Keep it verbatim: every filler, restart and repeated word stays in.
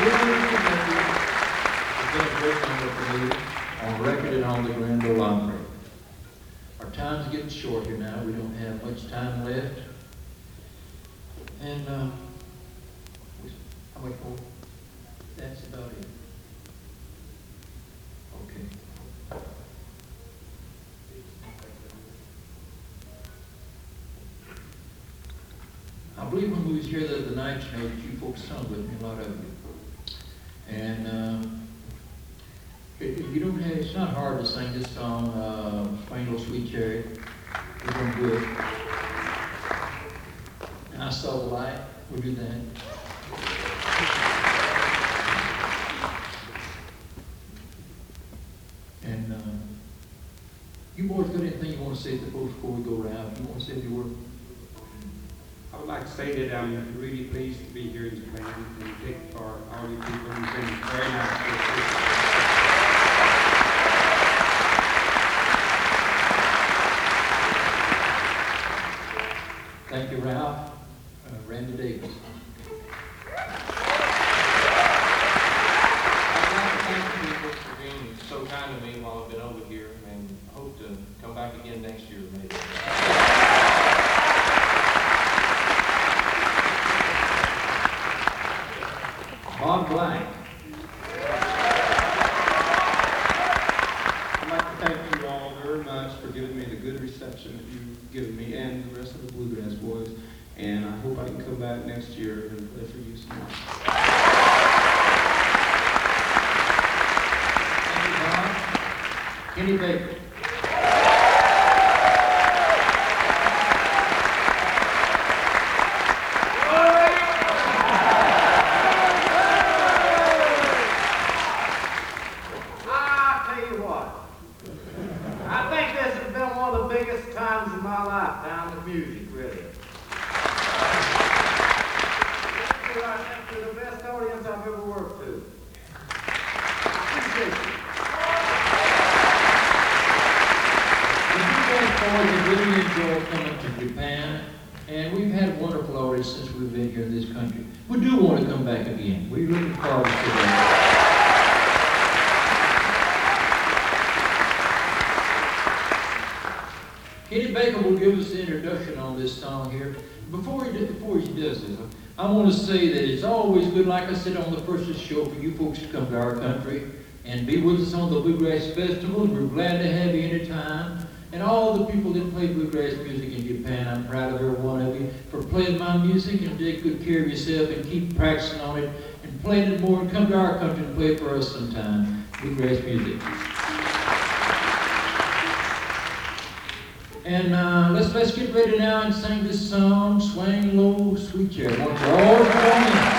been a great number for me on record and on the Grand Ole Opry. Our time's getting short here now. We don't have much time left. And uh, how much more? That's about it. Okay. I believe when we was here the other night, you know, that you folks sung with me, a lot of you. And um, it, you don't have, it's not hard to sing this song, uh, Swing Low Sweet Chariot. We're going to do it. And I saw the light. We'll do that. And uh, you boys got anything you want to say to the folks before we go around? You want to say a few words? I would like to say that I'm really pleased to be here in Japan and picked for all you people who've been very nice to us. Thank you, Ralph. Uh, Randy Davis. I'd like to thank you people for being so kind to me while I've been over here, and hope to come back again next year, maybe. Bob Blank. I'd like to thank you all very much for giving me the good reception that you've given me and the rest of the Bluegrass Boys. And I hope I can come back next year and play for you some more. Thank you, Bob. Kenny Baker. Really enjoy coming to Japan, and we've had wonderful artists since we've been here in this country. We do want to come back again. We're looking forward to that. Kenny Baker will give us the introduction on this song here. Before he, before he does this, I want to say that it's always good, like I said on the first of the show, for you folks to come to our country and be with us on the Bluegrass Festival. We're glad to have you anytime. And all the people that play bluegrass music in Japan, I'm proud of every one of you for playing my music, and take good care of yourself and keep practicing on it and playing it more, and come to our country and play it for us sometime. Bluegrass music. And uh, let's let's get ready now and sing this song, Swing Low Sweet Chariot. I want you all to join in.